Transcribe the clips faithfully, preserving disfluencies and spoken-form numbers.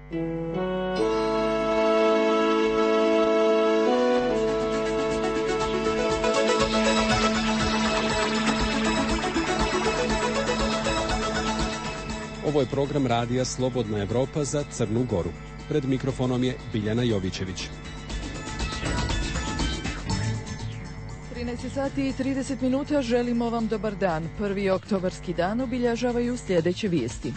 Ovo je program radija Slobodna Evropa za Crnu Goru. Pred mikrofonom je Biljana Jovićević. trinaest sati i trideset minuta, želimo vam dobar dan. Prvi oktobarski dan obilježavaju sljedeće vijesti.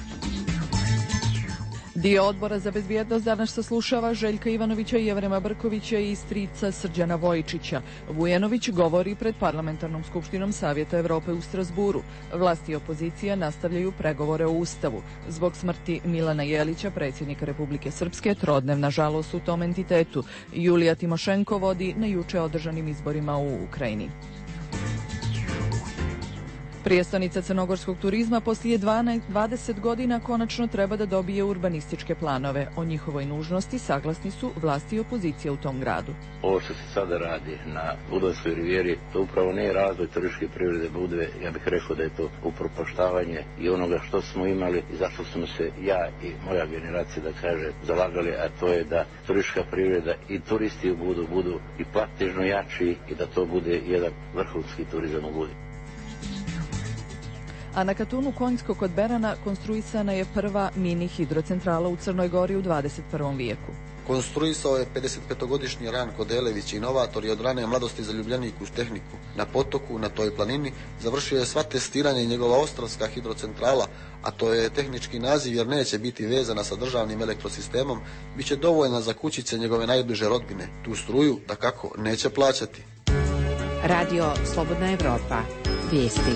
Dio odbora za bezbjednost danas saslušava Željka Ivanovića i Jevrema Brkovića i strica Srđana Vojčića. Vujanović govori pred Parlamentarnom skupštinom Savjeta Evrope u Strasburu. Vlasti i opozicija nastavljaju pregovore o Ustavu. Zbog smrti Milana Jelića, predsjednika Republike Srpske, trodnevna žalost u tom entitetu. Julija Timošenko vodi na juče održanim izborima u Ukrajini. Prijestonica crnogorskog turizma poslije dvadeset godina konačno treba da dobije urbanističke planove. O njihovoj nužnosti saglasni su vlasti i opozicija u tom gradu. Ovo što se sada radi na Budanskoj rivijeri, to upravo ne je razvoj turističke privrede Budve, ja bih rekao da je to upropaštavanje i onoga što smo imali i zašto smo se ja i moja generacija, da kaže, zalagali, a to je da turistička privreda i turisti u Budu budu i platežno jači i da to bude jedan vrhunski turizam u Budi. A na Katunu Konjsko kod Berana konstruisana je prva mini hidrocentrala u Crnoj Gori u dvadeset prvom vijeku. Konstruisao je pedesetpetogodišnji Ranko Delević, inovator i od rane mladosti zaljubljenik uz tehniku. Na potoku, na toj planini, završio je sva testiranja i njegova ostrovska hidrocentrala, a to je tehnički naziv jer neće biti vezana sa državnim elektrosistemom, bit će dovoljna za kućice njegove najbliže rodbine. Tu struju, dakako, neće plaćati. Radio Slobodna Evropa. Vijesti.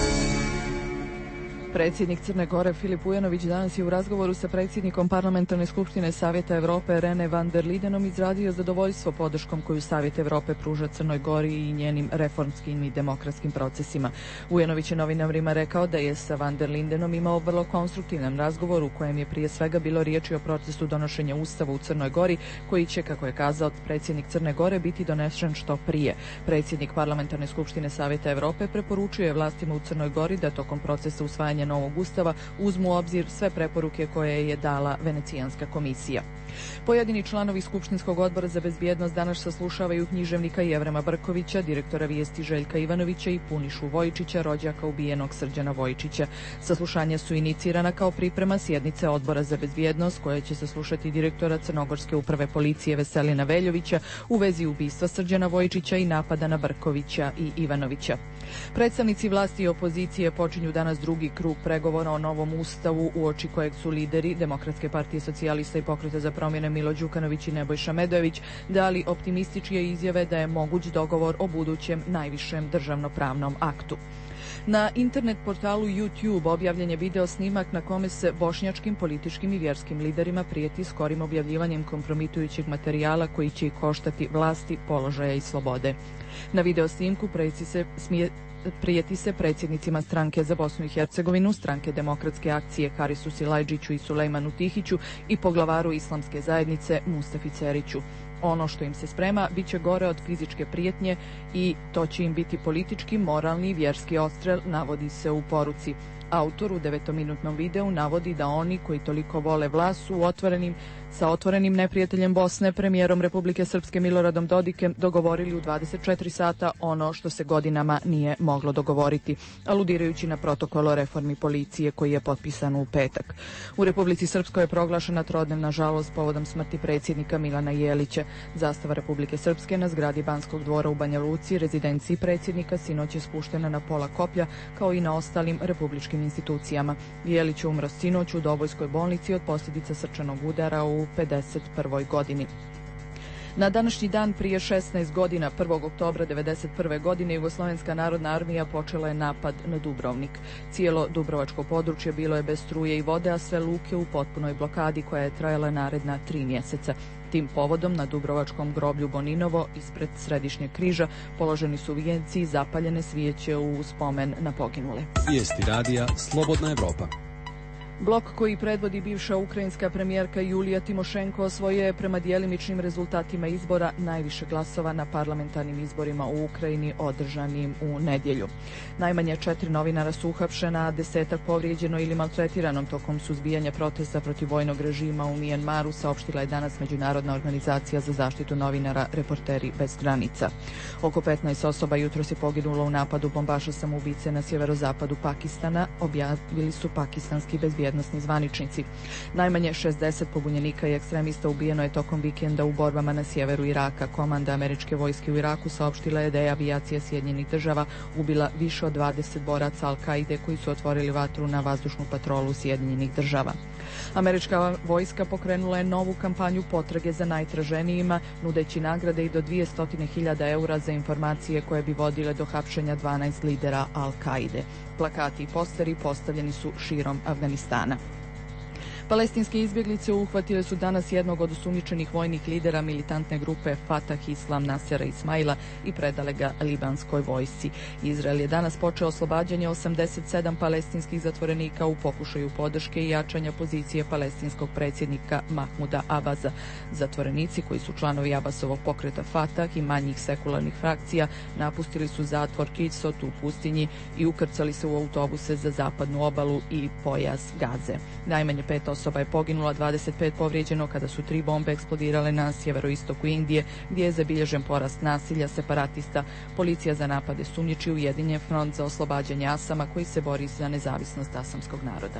Predsjednik Crne Gore Filip Vujanović danas je u razgovoru sa predsjednikom Parlamentarne skupštine Savjeta Evrope Rene van der Lidenom izrazio zadovoljstvo podrškom koju Savjet Evrope pruža Crnoj Gori i njenim reformskim i demokratskim procesima. Vujanović je novinarima rekao da je sa van der Lidenom imao vrlo konstruktivan razgovor u kojem je prije svega bilo riječi o procesu donošenja Ustava u Crnoj Gori, koji će, kako je kazao predsjednik Crne Gore, biti donesen što prije. Predsjednik Parlamentarne skupštine Savjeta Evrope preporučuje vlastima u Crnoj Gori da tokom procesa usvajanja novog ustava uzmu u obzir sve preporuke koje je dala Venecijanska komisija. Pojedini članovi Skupštinskog odbora za bezbjednost danas saslušavaju književnika Jevrema Brkovića, direktora vijesti Željka Ivanovića i Punišu Vojčića, rođaka ubijenog Srđana Vojčića. Saslušanja su inicirana kao priprema sjednice odbora za bezbjednost, koja će saslušati direktora Crnogorske uprave policije Veselina Veljovića u vezi ubistva Srđana Vojčića i napada na Brkovića i Ivanovića. Predstavnici vlasti i opozicije počinju danas drugi krug pregovora o novom ustavu, uoči kojeg su lideri Demokratske partije socijalista i Pokreta za promjene Milo Đukanović i Nebojša Medojević dali optimističke izjave da je moguć dogovor o budućem najvišem državnopravnom aktu. Na internet portalu YouTube objavljen je video snimak na kome se bošnjačkim političkim i vjerskim liderima prijeti skorim objavljivanjem kompromitujućeg materijala koji će ih koštati vlasti, položaja i slobode. Na video snimku preci se smije prijeti se predsjednicima stranke za Bosnu i Hercegovinu, stranke Demokratske akcije Harisu Silajđiću i Sulejmanu Tihiću i poglavaru islamske zajednice Mustafi Ceriću. Ono što im se sprema bit će gore od fizičke prijetnje i to će im biti politički, moralni i vjerski odstrel, navodi se u poruci. Autor u devetominutnom videu navodi da oni koji toliko vole vlast su otvorenim sa otvorenim neprijateljem Bosne, premijerom Republike Srpske Miloradom Dodikem, dogovorili u dvadeset četiri sata ono što se godinama nije moglo dogovoriti, aludirajući na protokol o reformi policije koji je potpisan u petak. U Republici Srpskoj je proglašena trodnevna žalost povodom smrti predsjednika Milana Jelića. Zastava Republike Srpske na zgradi Banskog dvora u Banja Luci, rezidenciji predsjednika, sinoć je spuštena na pola koplja, kao i na ostalim republičkim institucijama. Jelić je umro sinoć u Dobojskoj bolnici od posljedica srčanog udara u pedeset prvoj godini. Na današnji dan prije šesnaest godina, prvog oktobra devedeset prve godine, Jugoslovenska narodna armija počela je napad na Dubrovnik. Cijelo dubrovačko područje bilo je bez struje i vode, a sve luke u potpunoj blokadi koja je trajala naredna tri mjeseca. Tim povodom na Dubrovačkom groblju Boninovo ispred Središnjeg križa položeni su vijenci i zapaljene svijeće u spomen na poginule. Vijesti radija Slobodna Evropa. Blok koji predvodi bivša ukrajinska premijerka Julija Timošenko osvojio je prema djelimičnim rezultatima izbora najviše glasova na parlamentarnim izborima u Ukrajini održanim u nedjelju. Najmanje četiri novinara su uhapšena, a desetak povrijeđeno ili maltretirano tokom suzbijanja protesta protiv vojnog režima u Mijanmaru, saopštila je danas Međunarodna organizacija za zaštitu novinara Reporteri bez granica. Oko petnaest osoba jutros je poginulo u napadu bombaša samoubice na sjeverozapadu Pakistana, objavili su pakistanski bezbjednosni zvaničnici. Najmanje šezdeset pobunjenika i ekstremista ubijeno je tokom vikenda u borbama na sjeveru Iraka. Komanda američke vojske u Iraku saopštila je da je avijacija Sjedinjenih država ubila više od dvadeset boraca Al-Kaide koji su otvorili vatru na vazdušnu patrolu Sjedinjenih država. Američka vojska pokrenula je novu kampanju potrage za najtraženijima, nudeći nagrade i do dvjesto hiljada eura za informacije koje bi vodile do hapšenja dvanaest lidera Al-Kaide. Plakati i posteri postavljeni su širom Afganistana. Palestinske izbjeglice uhvatile su danas jednog od osumnjičenih vojnih lidera militantne grupe Fatah Islam Nasera Ismaila i predale ga libanskoj vojsci. Izrael je danas počeo oslobađanje osamdeset sedam palestinskih zatvorenika u pokušaju podrške i jačanja pozicije palestinskog predsjednika Mahmuda Abaza. Zatvorenici koji su članovi Abasovog pokreta Fatah i manjih sekularnih frakcija napustili su zatvor Kidsot u pustinji i ukrcali se u autobuse za zapadnu obalu i pojas Gaze. Najmanje pet osoba je poginula, dvadeset pet povrijeđeno kada su tri bombe eksplodirale na sjeveroistoku Indije, gdje je zabilježen porast nasilja separatista. Policija za napade sumnjiči Ujedinjen front za oslobađanje Asama koji se bori za nezavisnost asamskog naroda.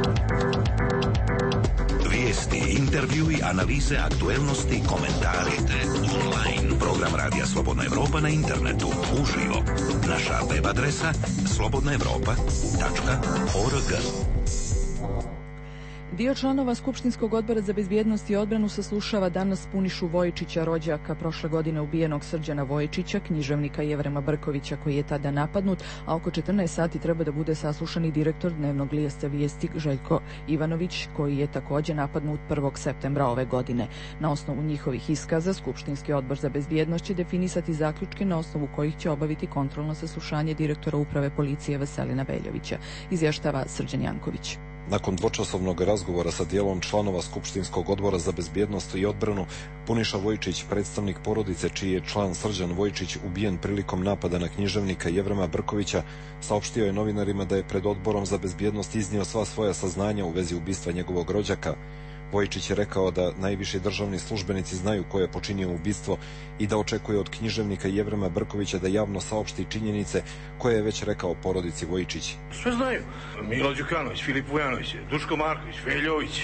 Vijesti, intervjui, analize, aktuelnosti, komentari, online. Program Radija Slobodna Evropa na internetu, uživo. Naša web adresa slobodna evropa tačka org. Dio članova Skupštinskog odbora za bezbjednost i odbranu saslušava danas Punišu Vojičića, rođaka prošle godine ubijenog Srđana Vojičića, književnika Jevrema Brkovića koji je tada napadnut, a oko četrnaest sati treba da bude saslušan i direktor dnevnog lista Vijesti Željko Ivanović koji je također napadnut prvog septembra ove godine. Na osnovu njihovih iskaza Skupštinski odbor za bezbjednost će definisati zaključke na osnovu kojih će obaviti kontrolno saslušanje direktora uprave policije Veselina Veljovića, izvještava Srđan Janković. Nakon dvočasovnog razgovora sa dijelom članova Skupštinskog odbora za bezbjednost i odbranu, Puniša Vojičić, predstavnik porodice čiji je član Srđan Vojičić ubijen prilikom napada na književnika Jevrema Brkovića, saopštio je novinarima da je pred odborom za bezbjednost iznio sva svoja saznanja u vezi ubistva njegovog rođaka. Vojičić je rekao da najviši državni službenici znaju ko je počinio ubistvo i da očekuje od književnika Jevrema Brkovića da javno saopšti činjenice koje je već rekao porodici Vojičić. Sve znaju. Milo Đukanović, Filip Vujanović, Duško Marković, Veljović,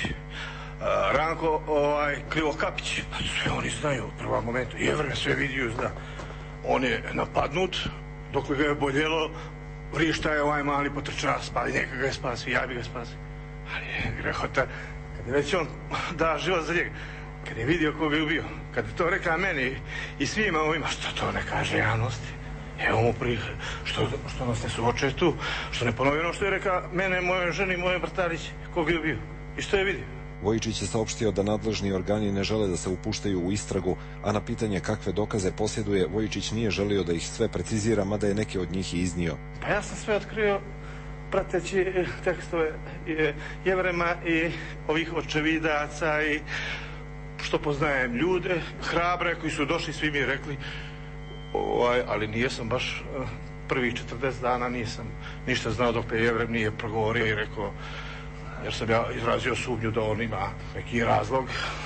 Ranko ovaj, Krivokapić. Sve oni znaju u prvom momentu. Jevrem sve vidio, zna. On je napadnut, dok ga je boljelo, vrišta je ovaj mali potrča, spali, neka ga je spasi, ja bi ga spasi. Ali je grehota. Već on da život za njega. Kad je vidio koga je ubio, kad je to rekao meni i svima ovima, što to ne kaže javnosti? Evo mu prije, što, što nas ne suoče tu, što ne ponovi ono što je rekao mene, moje ženi, moje vrtarić, koga je ubio i što je vidio. Vojičić je saopštio da nadležni organi ne žele da se upuštaju u istragu, a na pitanje kakve dokaze posjeduje, Vojičić nije želio da ih sve precizira, mada je neke od njih i iznio. Pa ja sam sve otkrio prateći tekstove Jevrema i ovih očevidaca i što poznajem ljude, hrabre koji su došli, svi mi rekli, ovaj, ali nijesam baš prvih četrdeset dana nisam ništa znao dok je Jevrem nije progovorio i rekao, jer sam ja izrazio sumnju da on ima neki razlog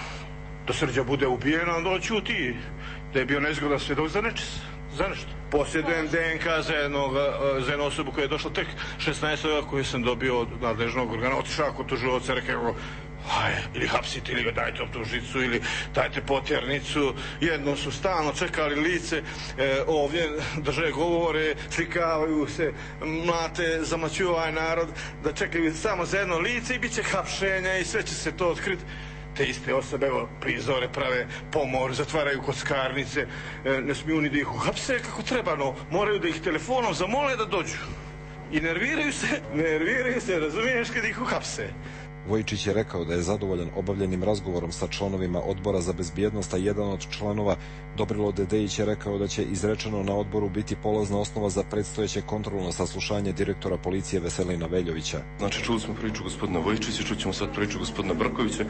da Srđa bude ubijen, onda on ćuti da je bio nezgodan svjedok za nečis, za nešto. Posjedujem D N K za, jednog, za jednu osobu koja je došla tek šesnaestog koju sam dobio od nadležnog organa. Otišao kod tužilaca, rekao, ili hapsite, ili ga dajte optužnicu, ili dajte potjernicu. Jedno su stalno čekali lice, e, ovdje drže govore, slikavaju se, mlate, zamaćuju ovaj narod, da čekaju samo za jedno lice i bit će hapšenja i sve će se to otkriti. Te iste osobe, evo, prizore prave, pomor, zatvaraju kockarnice, e, ne smiju ni da ih uhapse kako treba, no moraju da ih telefonom zamole da dođu. I nerviraju se, nerviraju se, razumiješ, kad ih uhapse. Vojčić je rekao da je zadovoljan obavljenim razgovorom sa članovima Odbora za bezbjednost, a jedan od članova, Dobrilo Dedejić, je rekao da će izrečeno na odboru biti polazna osnova za predstojeće kontrolno saslušanje direktora policije Veselina Veljovića. Znači, čuli smo priču gospodina Vojčića, čućemo sad priču gospodina Brkovića.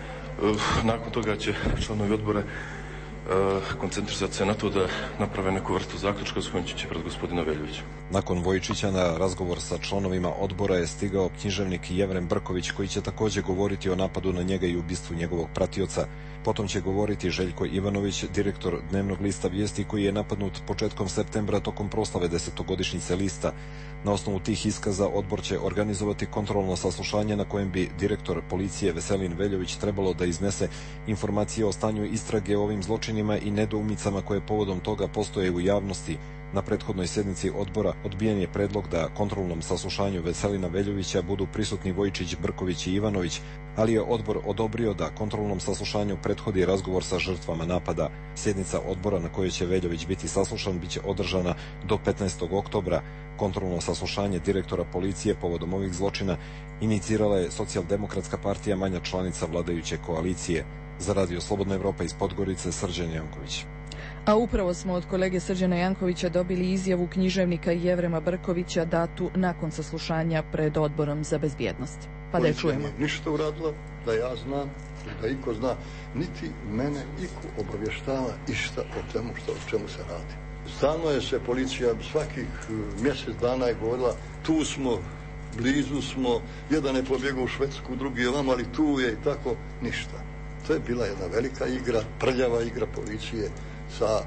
Nakon toga će članovi odbora koncentrisati se na to da naprave neku vrstu zaključka s kojim će pred gospodina Veljovića. Nakon Vojčića na razgovor sa članovima odbora je stigao književnik Jevrem Brković, koji će također govoriti o napadu na njega i ubistvu njegovog pratioca. Potom će govoriti Željko Ivanović, direktor dnevnog lista Vijesti, koji je napadnut početkom septembra tokom proslave desetogodišnjice lista. Na osnovu tih iskaza odbor će organizovati kontrolno saslušanje na kojem bi direktor policije Veselin Veljović trebalo da iznese informacije o stanju istrage o ovim zločinima i nedoumicama koje povodom toga postoje u javnosti. Na prethodnoj sjednici odbora odbijen je predlog da kontrolnom saslušanju Veselina Veljovića budu prisutni Vojčić, Brković i Ivanović, ali je odbor odobrio da kontrolnom saslušanju prethodi razgovor sa žrtvama napada. Sjednica odbora na kojoj će Veljović biti saslušan biće održana do petnaestog oktobra. Kontrolno saslušanje direktora policije povodom ovih zločina inicirala je Socijaldemokratska partija, manja članica vladajuće koalicije. Za Radio Slobodna Evropa iz Podgorice, Srđan Janković. A upravo smo od kolege Srđana Jankovića dobili izjavu književnika Jevrema Brkovića datu nakon saslušanja pred Odborom za bezbjednost. Pa da je čujemo. Policija nije ništa uradila, da ja znam, da iko zna, niti mene iko obavještava išta o temu što, o čemu se radi. Stalno je se policija svakih mjesec dana je govorila, tu smo, blizu smo, jedan je pobjegao u Švedsku, drugi je vamo, ali tu je i tako, ništa. To je bila jedna velika igra, prljava igra policije sa e,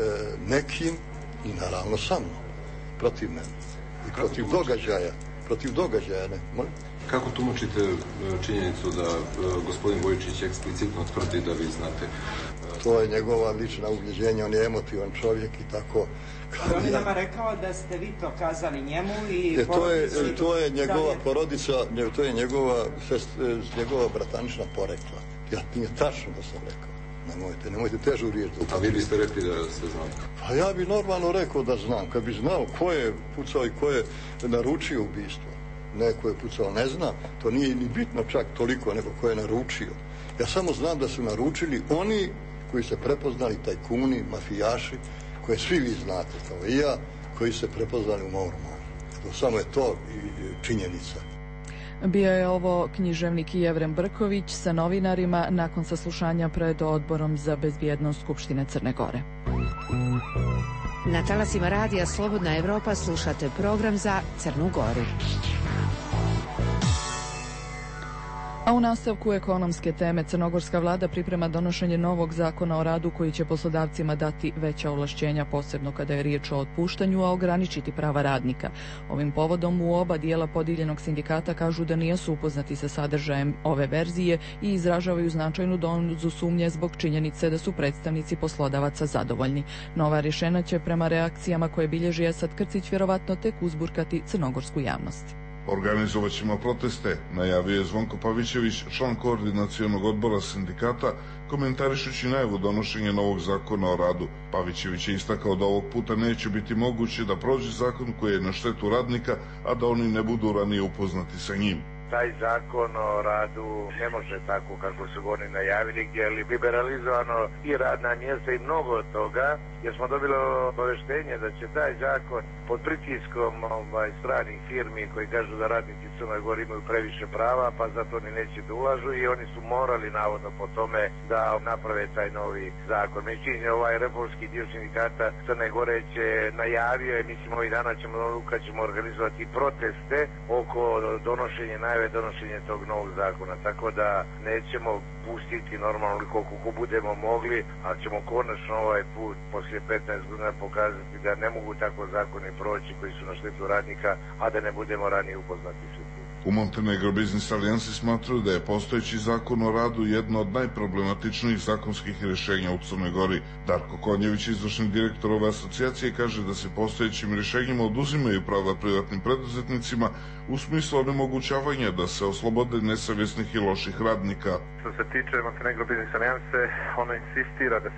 nekim i naravno sa mnom, protiv mene i protiv događaja, protiv događaja, ne, molim? Kako tumačite činjenicu da uh, gospodin Vojčić eksplicitno tvrdi da vi znate? Uh, to je njegova lična ubjeđenja, on je emotivan čovjek i tako. On je nama rekao da ste vi to kazali njemu i e, to je, to je njegova porodica, to je njegova, njegova bratanična porekla. Ja, nije tačno da sam rekao. Nemojte, nemojte težu riječ. A vi biste rekli da ste znali? Pa ja bi normalno rekao da znam. Kad bi znao ko je pucao i ko je naručio ubistvo. Neko je pucao, ne znam. To nije ni bitno čak toliko nego ko je naručio. Ja samo znam da su naručili oni koji se prepoznali, tajkuni, mafijaši, koje svi vi znate, kao i ja, koji se prepoznali u mom romanu. To samo je to činjenica. Bio je ovo književnik Jevrem Brković sa novinarima nakon saslušanja pred Odborom za bezbjednost Skupštine Crne Gore. Na talasima Radija Slobodna Evropa slušate program za Crnu Goru. A u nastavku ekonomske teme crnogorska vlada priprema donošenje novog zakona o radu koji će poslodavcima dati veća ovlašćenja, posebno kada je riječ o otpuštanju, a ograničiti prava radnika. Ovim povodom u oba dijela podijeljenog sindikata kažu da nisu upoznati sa sadržajem ove verzije i izražavaju značajnu dozu sumnje zbog činjenice da su predstavnici poslodavaca zadovoljni. Nova rješenja će prema reakcijama koje bilježi Esad Krcić vjerovatno tek uzburkati crnogorsku javnost. Organizovat ćemo proteste, najavio je Zvonko Pavićević, član koordinacionog odbora sindikata, komentarišući najavu donošenja novog zakona o radu. Pavićević je istakao da ovog puta neće biti moguće da prođe zakon koji je na štetu radnika, a da oni ne budu ranije upoznati sa njim. Taj zakon o radu ne može tako kako su oni najavili, gdje je liberalizovano i radna mjesta i mnogo od toga, jer smo dobili obaveštenje da će taj zakon pod pritiskom ovaj, stranih firmi koji kažu da radnici u Crnoj Gori imaju previše prava, pa zato oni neće da ulažu i oni su morali navodno po tome da naprave taj novi zakon. Međutim, ovaj reformski dio sindikata Crne Gore će najavio, mislim ovih dana ćemo, kad ćemo organizovati proteste oko donošenja najve donošenje tog novog zakona, tako da nećemo pustiti normalno koliko ko budemo mogli, ali ćemo konačno ovaj put poslije petnaest godina pokazati da ne mogu tako zakoni proći koji su na štetu radnika, a da ne budemo ranije upoznati sve. U Montenegro Business Alijansi smatraju da je postojeći zakon o radu jedno od najproblematičnijih zakonskih rješenja u Crnoj Gori. Darko Konjević, izvršni direktor ove asocijacije, kaže da se postojećim rješenjima oduzimaju prava privatnim preduzetnicima u smislu onemogućavanja da se oslobode nesavjesnih i loših radnika. Što se tiče Montenegro Business Alijanse, ono insistira da se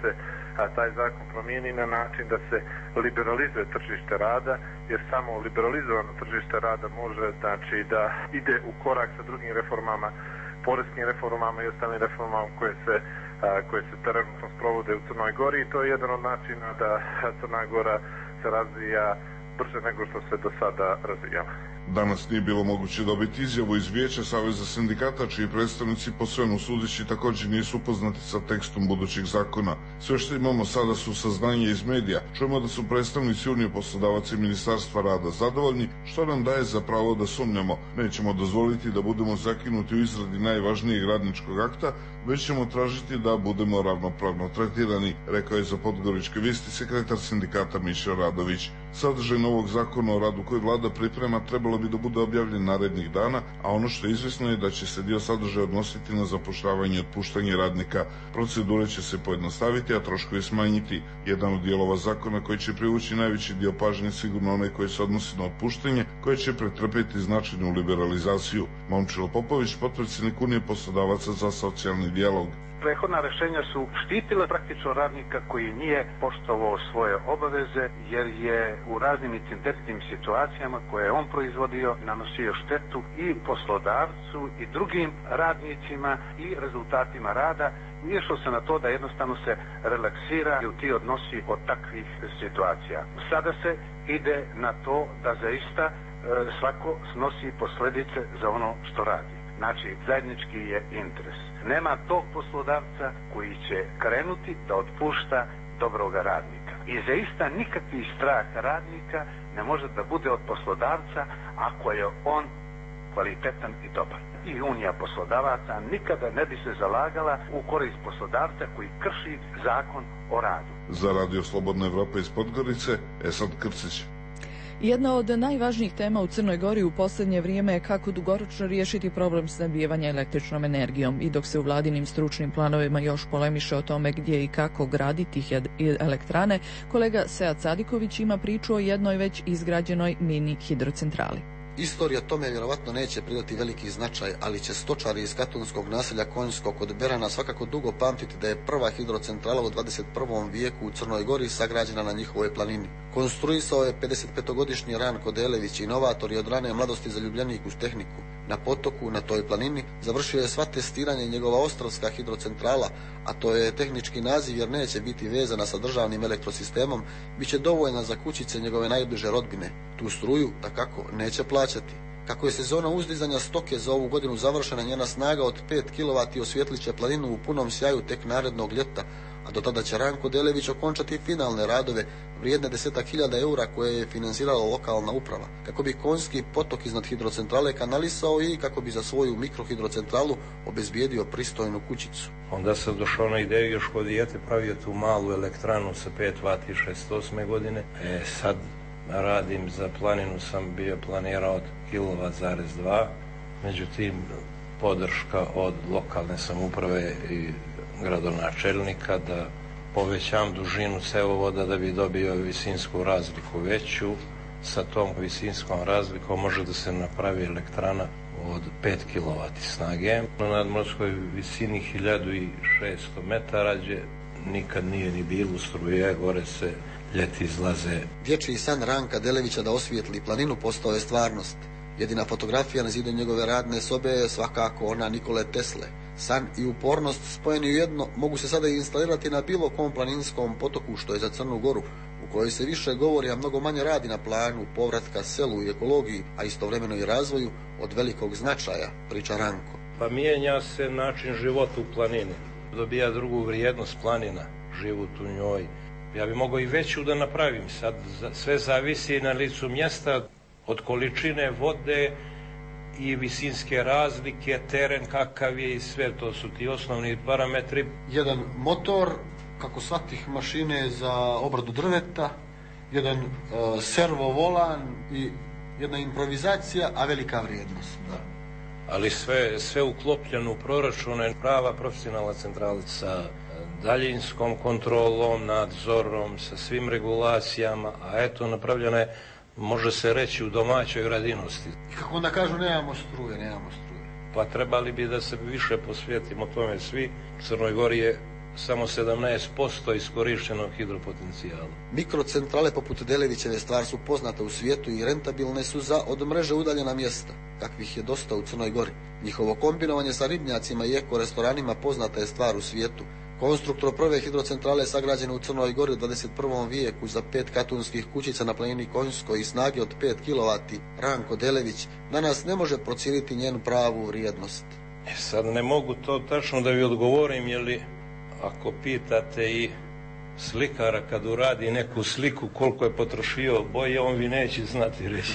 a, taj zakon promijeni na način da se liberalizuje tržište rada, jer samo liberalizovano tržište rada može, znači, da ide u korak sa drugim reformama, poreskim reformama i ostalim reformama koje se, a, koje se trenutno sprovode u Crnoj Gori, i to je jedan od načina da Crna Gora se razvija brže nego što se do sada razvijala. Danas nije bilo moguće dobiti izjavu iz Vijeća Saveza sindikata, čiji predstavnici po svemu sudeći također nisu upoznati sa tekstom budućeg zakona. Sve što imamo sada su saznanje iz medija. Čujemo da su predstavnici Unije poslodavaca i Ministarstva rada zadovoljni, što nam daje za pravo da sumnjamo. Nećemo dozvoliti da budemo zakinuti u izradi najvažnijeg radničkog akta, već ćemo tražiti da budemo ravnopravno tretirani, rekao je za Podgoričke vijesti sekretar sindikata Miša Radović. Sadržaj novog zakona o radu koji vlada priprema trebalo bi da bude objavljen narednih dana, a ono što je izvesno je da će se dio sadržaja odnositi na zapošljavanje i otpuštanje radnika. Procedure će se pojednostaviti, a troškovi smanjiti. Jedan od dijelova zakona koji će privući najveći dio pažnje sigurno onaj koji se odnosi na otpuštanje, koje će pretrpeti značajnu liberalizaciju. Momčilo Popović, potpredsjednik Unije poslodavaca za socijalni dijalog. Prethodna rešenja su štitile praktično radnika koji nije poštovao svoje obaveze, jer je u raznim incidentnim situacijama koje je on proizvodio nanosio štetu i poslodavcu i drugim radnicima i rezultatima rada. Išlo se na to da jednostavno se relaksira i ti odnosi od takvih situacija. Sada se ide na to da zaista e, svako snosi posljedice za ono što radi. Znači, zajednički je interes. Nema tog poslodavca koji će krenuti da otpušta dobroga radnika. I zaista nikakvi strah radnika ne može da bude od poslodavca ako je on kvalitetan i dobar. I Unija poslodavaca nikada ne bi se zalagala u korist poslodavca koji krši zakon o radu. Za Radio Slobodna Evropa iz Podgorice, Esad Krcić. Jedna od najvažnijih tema u Crnoj Gori u posljednje vrijeme je kako dugoročno riješiti problem snabdijevanja električnom energijom. I dok se u vladinim stručnim planovima još polemiše o tome gdje i kako graditi elektrane, kolega Sead Sadiković ima priču o jednoj već izgrađenoj mini hidrocentrali. Istorija tome vjerovatno neće pridati veliki značaj, ali će stočari iz katunskog naselja Konjsko kod Berana svakako dugo pamtiti da je prva hidrocentrala u dvadeset prvom vijeku u Crnoj Gori sagrađena na njihovoj planini. Konstruisao je pedesetpetogodišnji Ranko Delević, inovator i od rane mladosti zaljubljenik u tehniku. Na potoku, na toj planini, završio je sva testiranje njegova ostrovska hidrocentrala, a to je tehnički naziv jer neće biti vezana sa državnim elektrosistemom, bit će dovoljna za kućice njegove najbliže rodbine. Tu struju, takako, neće plaćati. Kako je sezona uzdizanja stoke za ovu godinu završena, njena snaga od pet kilovata osvjetlit će planinu u punom sjaju tek narednog ljeta, a do tada će Ranko Delević okončati finalne radove vrijedne desetak hiljada eura koje je finansirala lokalna uprava, kako bi Konjski potok iznad hidrocentrale kanalisao i kako bi za svoju mikrohidrocentralu obezbijedio pristojnu kućicu. Onda sam došao na ideju još kod dijete, pravio tu malu elektranu sa pet vati šezdeset osme godine. E, sad radim za planinu, sam bio planirao od kilovat zarez dva, međutim podrška od lokalne samouprave i gradonačelnika da povećam dužinu cevovoda da bi dobio visinsku razliku veću. Sa tom visinskom razlikom može da se napravi elektrana od pet kilovata snage. Na nadmorskoj visini hiljadu šesto metara gdje nikad nije ni bilo struje, gore se ljeti izlaze. Dječji san Ranka Delevića da osvijetli planinu postao je stvarnost. Jedina fotografija na zidu njegove radne sobe je svakako ona Nikole Tesle. San i upornost spojeni u jedno mogu se sada instalirati na bilo kom planinskom potoku što je za Crnu Goru, u kojoj se više govori, a mnogo manje radi na planu povratka selu i ekologiji, a istovremeno i razvoju od velikog značaja, priča Ranko. Pa mijenja se način života u planini. Dobija drugu vrijednost planina, život u njoj. Ja bi mogao i veću da napravim. Sad sve zavisi na licu mjesta od količine vode i visinske razlike, teren kakav je i sve, to su ti osnovni parametri. Jedan motor, kako shvatih, mašine za obradu drveta, jedan uh, servo volan i jedna improvizacija, a velika vrijednost. Da. Ali sve, sve uklopljeno u proračun je prava profesionalna centrala sa daljinskom kontrolom, nadzorom, sa svim regulacijama, a eto napravljena je, može se reći, u domaćoj radinosti. I kako onda kažu, nemamo struje, nemamo struje. Pa trebali bi da se više posvetimo tome svi. U Crnoj Gori je samo sedamnaest posto iskorištenog hidropotencijala. Mikrocentrale poput Delevićeve stvar su poznate u svijetu i rentabilne su za od mreže udaljena mjesta, kakvih je dosta u Crnoj Gori. Njihovo kombinovanje sa ribnjacima i eko restoranima poznata je stvar u svijetu. Konstruktor prve hidrocentrale sagrađene u Crnoj Gori u dvadeset prvom vijeku za pet katunskih kućica na planini Konjskoj i snage od pet kilovati, Ranko Delević, danas ne može procijeniti njenu pravu vrijednost. E sad ne mogu to tačno da vi odgovorim, jer li ako pitate i slikara kad uradi neku sliku koliko je potrošio boje, on vi neće znati reći.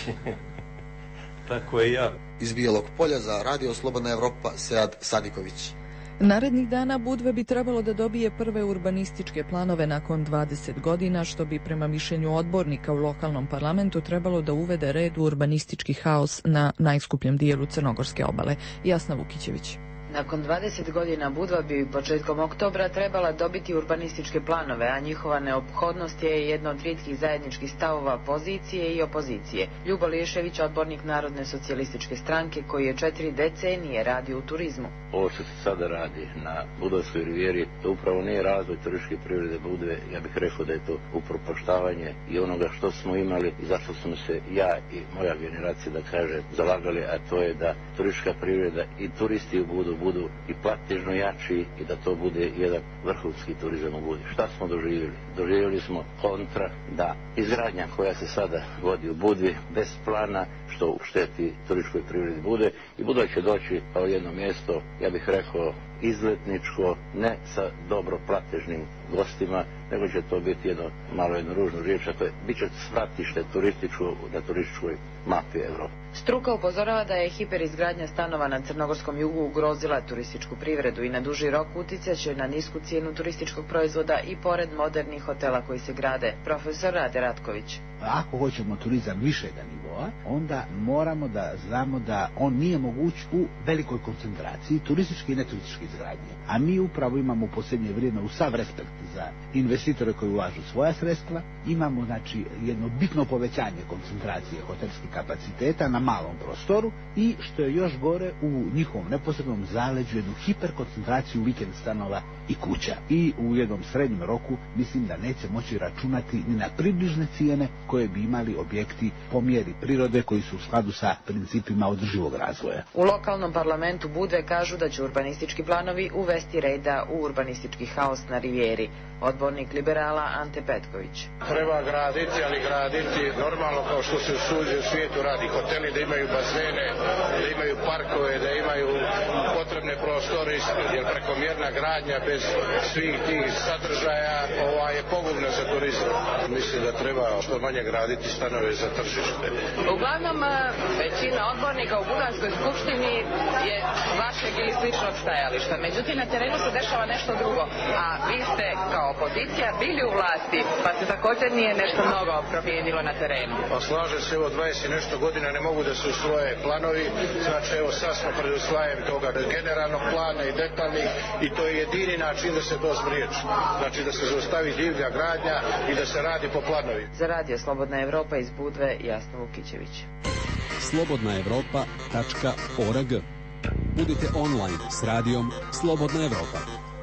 Tako je ja. Iz Bijelog Polja za Radio Slobodna Evropa, Sead Sadiković. Narednih dana Budva bi trebalo da dobije prve urbanističke planove nakon dvadeset godina, što bi prema mišljenju odbornika u lokalnom parlamentu trebalo da uvede red u urbanistički haos na najskupljem dijelu Crnogorske obale. Jasna Vukićević. Nakon dvadeset godina Budva bi početkom oktobra trebala dobiti urbanističke planove, a njihova neophodnost je jedno od rijetkih zajedničkih stavova pozicije i opozicije. Ljubo Liješević, odbornik Narodne socijalističke stranke, koji je četiri decenije radio u turizmu. Ovo što se sada radi na Budovskoj rivijeri, to upravo nije razvoj turističke privrede Budve. Ja bih rekao da je to upropaštavanje i onoga što smo imali i zašto smo se ja i moja generacija, da kaže, zalagali, a to je da turistička privreda i turisti u Budu budu i platežno jači i da to bude jedan vrhunski turizam u Budi. Šta smo doživjeli? Doživjeli smo kontra da izgradnja koja se sada vodi u Budvi bez plana, što šteti turističkoj privredi Bude, i Budva će doći kao jedno mjesto, ja bih rekao, izletničko, ne sa dobro platežnim gostima, nego će to biti jedno malo jedno ružno riječ, a to je bit će svratište turističko na turističkoj mapi Evrope. Struka upozorava da je hiperizgradnja stanova na crnogorskom jugu ugrozila turističku privredu i na duži rok utjecat će na nisku cijenu turističkog proizvoda i pored modernih hotela koji se grade. Profesor Rade Ratković. Ako hoćemo turizam višega nivoa, onda moramo da znamo da on nije moguć u velikoj koncentraciji turističke i neturističke izgradnje. A mi upravo imamo u posljednje vrijeme u sav respekt za investitore koji ulažu svoja sredstva, imamo znači jedno bitno povećanje koncentracije hotelskih kapaciteta na malom prostoru i što je još gore u njihovom neposrednom zaleđu jednu hiperkoncentraciju vikend stanova i kuća. I u jednom srednjem roku mislim da neće moći računati ni na približne cijene koje bi imali objekti po mjeri prirode koji su u skladu sa principima održivog razvoja. U lokalnom parlamentu Budve kažu da će urbanistički planovi uvesti reda u urbanistički haos na rivijeri. Odbornik liberala Ante Petković. Treba graditi, ali graditi normalno kao što se u svugdje u svijetu radi. Hoteli da imaju bazene, da imaju parkove, da imaju potrebne prostore, jer prekomjerna gradnja bez svih tih sadržaja ova je pogubna za turizam. Mislim da treba što manje graditi stanove za tržište. Uglavnom, većina odbornika u Bugarskoj skupštini je vašeg ili sličnog stajališta. Međutim, na terenu se dešava nešto drugo, a vi ste kao opozicija bili u vlasti, pa se također nije nešto mnogo promijenilo na terenu. Pa slažem se, evo dvadeset i nešto godina ne mogu da se usvoje planovi, znači evo sad smo pred usvajanjem toga generalnog plana i detaljnih i to je jedini način da se to spriječi. Znači da se zaustavi divlja gradnja i da se radi po planovi. Za Radio Slobodna Evropa iz Budve, Jasna Vukićević. slobodna evropa tačka org. Budite online s radijom Slobodna Evropa.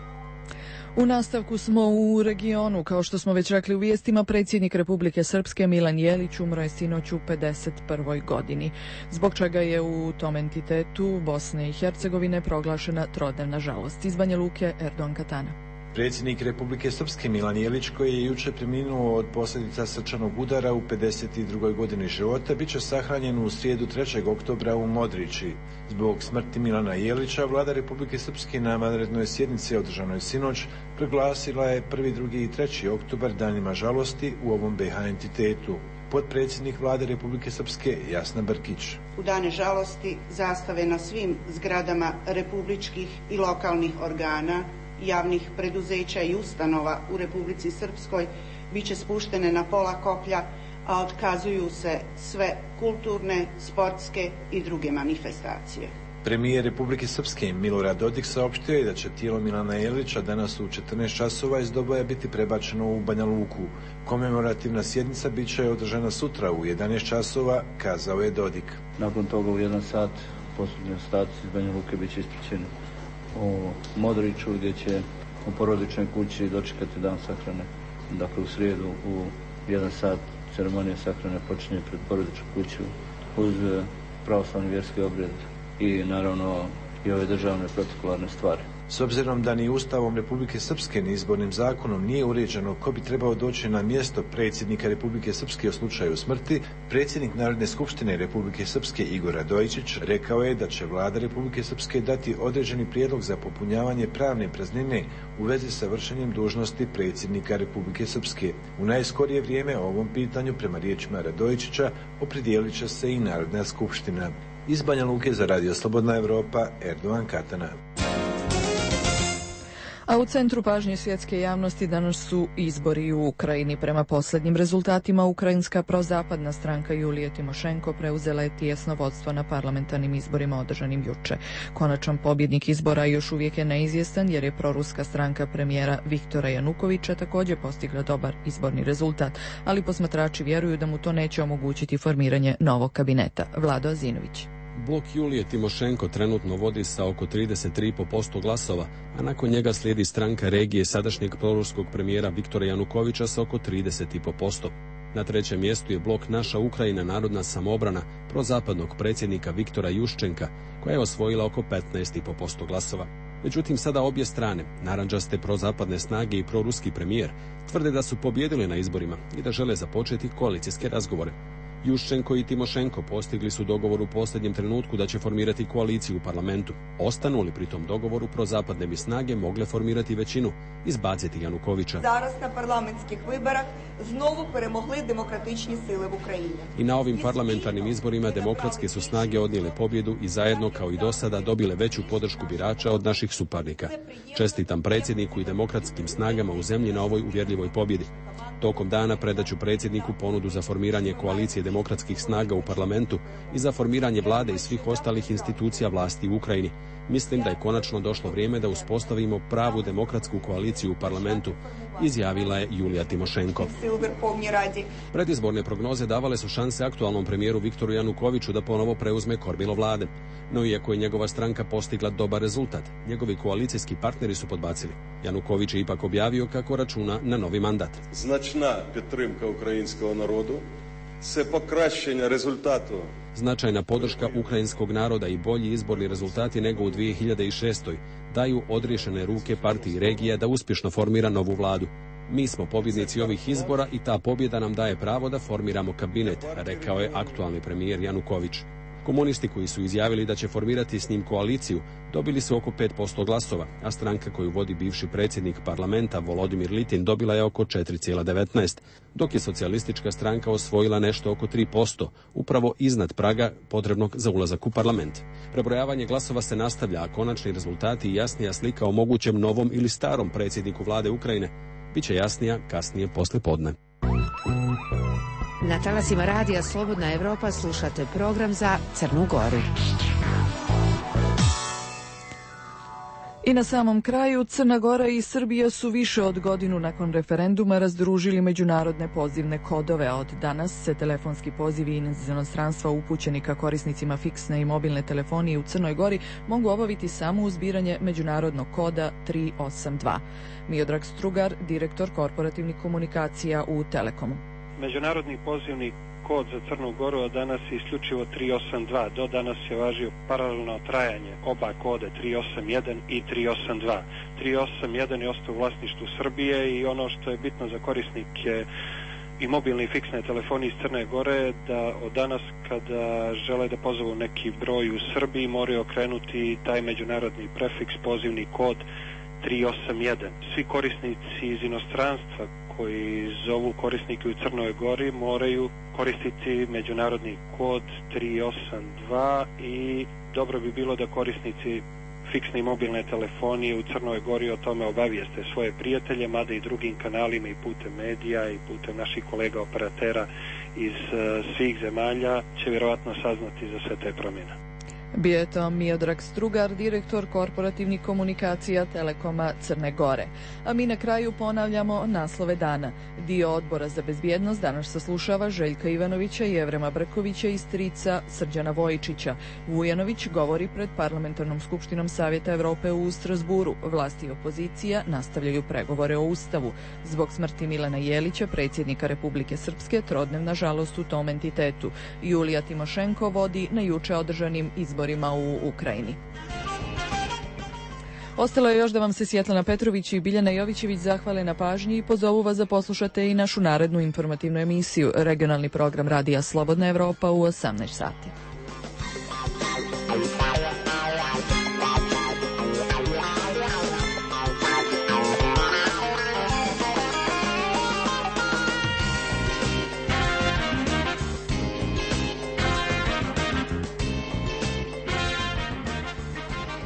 U nastavku smo u regionu. Kao što smo već rekli u vijestima, predsjednik Republike Srpske Milan Jelić umro je sinoć u pedeset prvoj godini, zbog čega je u tom entitetu Bosne i Hercegovine proglašena trodnevna žalost. Iz Banja Luke, Erdogan Katana. Predsjednik Republike Srpske Milan Jelić, koji je jučer preminuo od posljedica srčanog udara u pedeset drugoj godini života, bit će sahranjen u srijedu trećeg oktobra u Modriči. Zbog smrti Milana Jelića, vlada Republike Srpske na vanrednoj sjednici održanoj sinoć proglasila je prvi, drugi i treći oktobar danima žalosti u ovom be ha entitetu. Potpredsjednik vlade Republike Srpske Jasna Brkić. U dane žalosti zastave na svim zgradama republičkih i lokalnih organa, javnih preduzeća i ustanova u Republici Srpskoj bit će spuštene na pola koplja, a otkazuju se sve kulturne, sportske i druge manifestacije. Premijer Republike Srpske Milorad Dodik saopštio je da će tijelo Milana Jelića danas u četrnaest časova iz Doboja biti prebačeno u Banja Luku. Komemorativna sjednica bit će održana sutra u jedanaest časova, kazao je Dodik. Nakon toga u jedan sat posljednji ostatci iz Banja Luke bit će ispraćeni u Modriću, gdje će u porodičnoj kući dočekati dan sahrane. Dakle, u srijedu u jedan sat ceremonija sahrane počinje pred porodičnom kuću uz pravoslavni vjerski obred i naravno i ove državne protokolarne stvari. S obzirom da ni Ustavom Republike Srpske ni izbornim zakonom nije uređeno ko bi trebao doći na mjesto predsjednika Republike Srpske u slučaju smrti, predsjednik Narodne skupštine Republike Srpske Igor Radojičić rekao je da će vlada Republike Srpske dati određeni prijedlog za popunjavanje pravne praznine u vezi sa vršenjem dužnosti predsjednika Republike Srpske. U najskorije vrijeme o ovom pitanju, prema riječima Radojičića, opredijelit će se i Narodna skupština. Iz Banja Luke za Radio Slobodna Evropa, Erdovan Katana. A u centru pažnje svjetske javnosti danas su izbori u Ukrajini. Prema posljednjim rezultatima, ukrajinska prozapadna stranka Julije Timošenko preuzela je tijesno vodstvo na parlamentarnim izborima održanim juče. Konačan pobjednik izbora još uvijek je neizvjestan jer je proruska stranka premijera Viktora Janukovića također postigla dobar izborni rezultat, ali posmatrači vjeruju da mu to neće omogućiti formiranje novog kabineta. Vlado Azinović. Blok Julije Timošenko trenutno vodi sa oko trideset tri i pet posto glasova, a nakon njega slijedi stranka regije sadašnjeg proruskog premijera Viktora Janukovića sa oko trideset i pet posto. Na trećem mjestu je blok Naša Ukrajina narodna samoobrana prozapadnog predsjednika Viktora Juščenka, koja je osvojila oko petnaest i pet posto glasova. Međutim, sada obje strane, narandžaste prozapadne snage i proruski premijer, tvrde da su pobijedili na izborima i da žele započeti koalicijske razgovore. Juščenko i Timošenko postigli su dogovor u posljednjem trenutku da će formirati koaliciju u parlamentu. Ostanu li pri tom dogovoru, prozapadne bi snage mogle formirati većinu, izbaciti Janukovića. Зараз на парламентських виборах знову перемогли демократичні сили в Україні. I na ovim parlamentarnim izborima demokratske su snage odnijele pobjedu i zajedno kao i do sada dobile veću podršku birača od naših suparnika. Čestitam predsjedniku i demokratskim snagama u zemlji na ovoj uvjerljivoj pobjedi. Tokom dana predaću predsjedniku ponudu za formiranje koalicije demokratskih snaga u parlamentu i za formiranje vlade i svih ostalih institucija vlasti u Ukrajini. Mislim da je konačno došlo vrijeme da uspostavimo pravu demokratsku koaliciju u parlamentu, izjavila je Julija Timošenko. Predizborne prognoze davale su šanse aktualnom premijeru Viktoru Janukoviću da ponovo preuzme korbilo vlade. No iako je njegova stranka postigla dobar rezultat, njegovi koalicijski partneri su podbacili. Januković je ipak objavio kako računa na novi mandat. Značna підтримка українського народу, це покращення результату. Značajna podrška ukrajinskog naroda i bolji izborni rezultati nego u dvije hiljade šestoj daju odriješene ruke partiji regija da uspješno formira novu vladu. Mi smo pobjednici ovih izbora i ta pobjeda nam daje pravo da formiramo kabinet, rekao je aktualni premijer Januković. Komunisti koji su izjavili da će formirati s njim koaliciju dobili su oko pet posto glasova, a stranka koju vodi bivši predsjednik parlamenta Volodimir Litin dobila je oko četiri zarez devetnaest, dok je socijalistička stranka osvojila nešto oko tri posto, upravo iznad praga potrebnog za ulazak u parlament. Prebrojavanje glasova se nastavlja, a konačni rezultati i jasnija slika o mogućem novom ili starom predsjedniku vlade Ukrajine bit će jasnija kasnije poslije podne. Na talasima radija Slobodna Evropa slušate program za Crnu Goru. I na samom kraju, Crna Gora i Srbija su više od godinu nakon referenduma razdružili međunarodne pozivne kodove, a od danas se telefonski pozivi iz inostranstva upućeni ka korisnicima fiksne i mobilne telefonije u Crnoj Gori mogu obaviti samo uz biranje međunarodnog koda tri osam dva. Miodrag Strugar, direktor korporativnih komunikacija u Telekomu. Međunarodni pozivni kod za Crnu Goru od danas je isključivo tri osam dva. Do danas je važio paralelno trajanje oba kode tri osam jedan i tri osam dva. tri osam jedan je ostao u vlasništvu Srbije i ono što je bitno za korisnike i mobilne i fiksne telefonije iz Crne Gore, da od danas kada žele da pozovu neki broj u Srbiji moraju okrenuti taj međunarodni prefiks, pozivni kod tri osam jedan. Svi korisnici iz inostranstva koji zovu korisnike u Crnoj Gori moraju koristiti međunarodni kod tri osam dva i dobro bi bilo da korisnici fiksne i mobilne telefonije u Crnoj Gori o tome obavijeste svoje prijatelje, mada i drugim kanalima i putem medija i putem naših kolega operatera iz uh, svih zemalja će vjerovatno saznati za sve te promjene. Bio je to Miodrag Strugar, direktor korporativnih komunikacija Telekoma Crne Gore. A mi na kraju ponavljamo naslove dana. Dio odbora za bezbjednost danas saslušava Željka Ivanovića i Jevrema Brkovića i strica Srđana Vojičića. Vujanović govori pred Parlamentarnom skupštinom Savjeta Evrope u Strasburu. Vlasti i opozicija nastavljaju pregovore o Ustavu. Zbog smrti Milana Jelića, predsjednika Republike Srpske, trodnevna žalost u tom entitetu. Julija Timošenko vodi na juče održanim izborima u Ukrajini. Ostalo je još da vam se Svjetlana Petrović i Biljana Jovićević zahvale na pažnji i pozovu vas da poslušate i našu narednu informativnu emisiju, regionalni program Radija Slobodna Evropa u osamnaest sati.